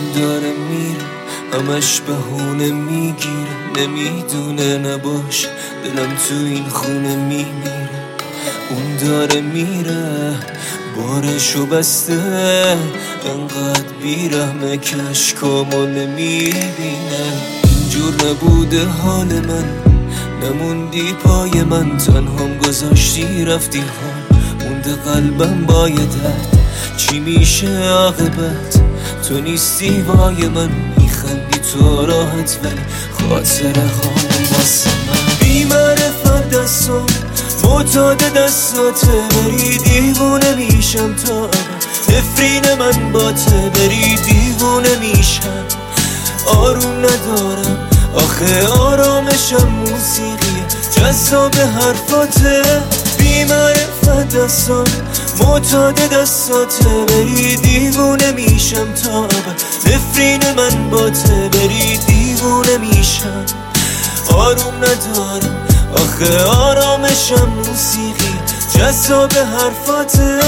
داره میره همش بهونه میگیره، نمیدونه نباش دلم تو این خونه میمیره. اون داره میره بارشو بسته، انقدر بیرحمه که اشکامو نمیبینه. اینجور نبوده حال من، نموندی پای من، تنهام گذاشتی رفتی حال مونده قلبم با یه درد. چی میشه عاقبت؟ تو نیستی وای من، میخندی تو راحت ولی خاطر حال واسه من. بی معرفت دستم معتاد دستاته، بری دیوونه میشم تا نفرین من باته، بری دیوونه میشم آروم ندارم آخه آرامشم موسیقیه جذاب حرفاته. بی معرفت دستم معتاد دستاته، بری دیوونه میشم تا نفرین من باته، بری دیوونه میشم آروم ندارم آخه آرامشم موسیقی جذاب حرفاته.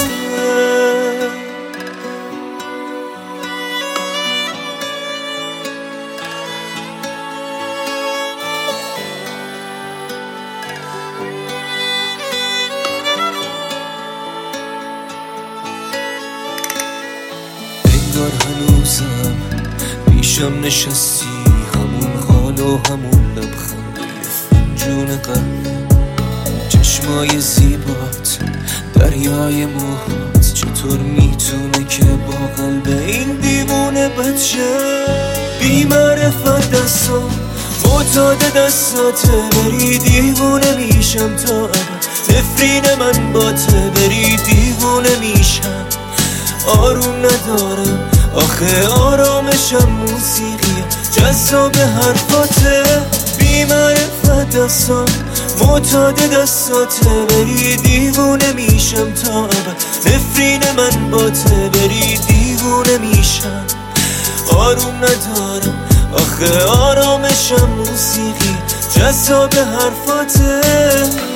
انگار هنوزم پیشم نشستی، همون حال و همون لبخند جون قلب، چشمای زیبات، دریای موهات، چطور میتونه که با قلب این دیوونه بچه؟ بی معرفت دستم معتاد دستاته، بری دیوونه میشم تا نفرین من باته، بری دیوونه میشم آروم ندارم آخه آرامشم موسیقیه جذاب حرفاته. بی معرفت دستم معتاد دستاته، بری دیوونه میشم تا نفرین من باته، بری دیوونه میشم آروم ندارم آخه آرامشم موسیقی جذاب حرفاته.